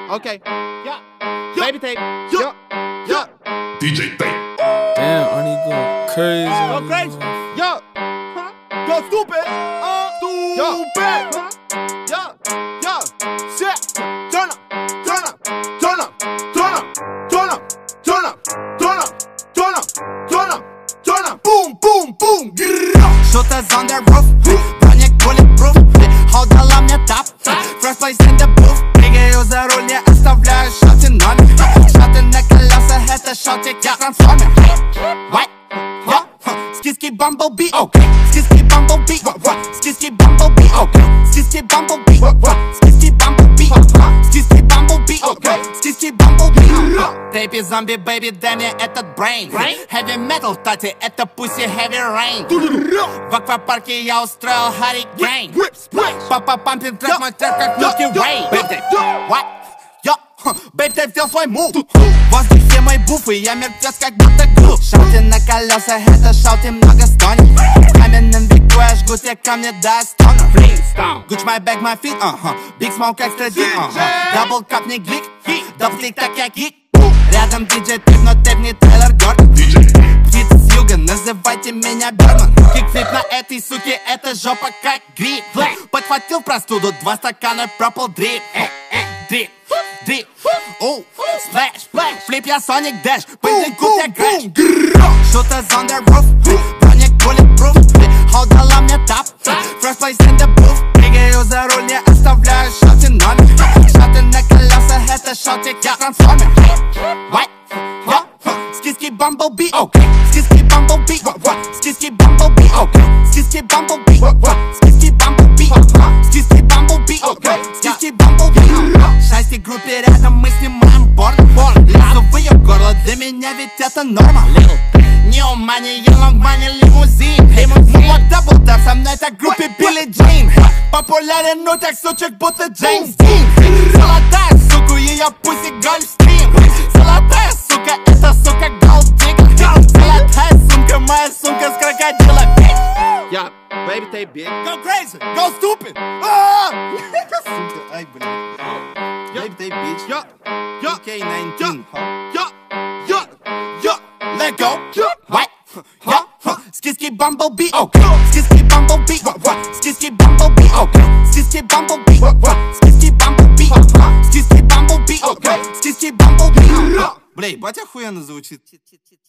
Okay. Yeah. Baby tape. Yeah. Yeah. DJ Tape. Damn, Arnie go crazy. Go crazy. Yeah. Go stupid. Stupid. Yeah. Yeah. Shit. Turn up. Turn up. Turn up. Turn up. Turn up. Turn up. Turn up. Turn up. Turn up. Turn up. Boom. Boom. Boom. Shooters on the roof. Броник bulletproof. Hold дала мне тап. First place in the booth. Прыгаю за руль, не оставляю шоты номер. Шоты на колесах, это шотик, я трансформер. What? Skiski Bumblebee, okay. Skiski Bumblebee, Skiski Bumblebee, okay. Skiski Bumblebee, Skiski Bumblebee, Skiski Bumblebee, okay. Skiski Bumblebee. Тейпи зомби, бэйби, дай мне этот брейн. Heavy metal, тати, это pussy heavy rain. В аквапарке я устроил hurricane. Папа пампин трек, мой трек как Milky Way. What? Бэйб, ты ввел свой мув. В воздухе мой буф, и я мертвец как будто глуп. Шауте на колесах, это шауте много стонет. В каменном веку я жгу те камни до стона. Gucci my bag, my feet, Big smoke, extra deep, Double cup, не глик, double click, так я гик. Рядом DJ Tape, но Tape не Тейлор Гордон. Птица с юга, называйте меня Берман. Кикфлип на этой суке, это жопа как гриб. Подхватил простуду, 2 стакана Purple Drip. Drip, drip, oh, splash, flip я Sonic Dash, пыльный куб я грэш. Shooters on the roof, броник bulletproof. Hold дала мне тап, first place in the booth. Прыгаю за руль, не оставляю шоты номер. Шоты на колесах, это шотик, я трансформер. What? Skiski Bumblebee, okay. Skiski Bumblebee, Skiski Bumblebee, okay. Skiski Bumblebee, Skiski Bumblebee, Skiski Bumblebee, okay. Skiski Bumblebee. Шасси группе рядом, мы снимаем порно. Лезу в ее горло, для меня ведь это норма. New money, young money, лимузин. Мула дабл даб, со мной так в группе Билли Джин. Популярен, ну так сучек, будто Джеймс Дин. Золотая сука, ее пуси гольфстрим. Золотая сука, это сука голддиггер. Золотая сумка, моя сумка с крокодила. Yeah. Baby tape, bitch. Go crazy, go stupid. Сука, ай, блин. Baby tape, bitch. Yeah. Yeah. K19. Yeah. Yeah. Yeah. Let go. What? Skiski Bumblebee, okay. Skiski Bumblebee, Skiski Bumblebee, okay. Skiski Bumblebee, Skiski Bumblebee, Skiski Bumblebee, okay. Skiski Bumblebee. Бля, ебать охуенно звучит.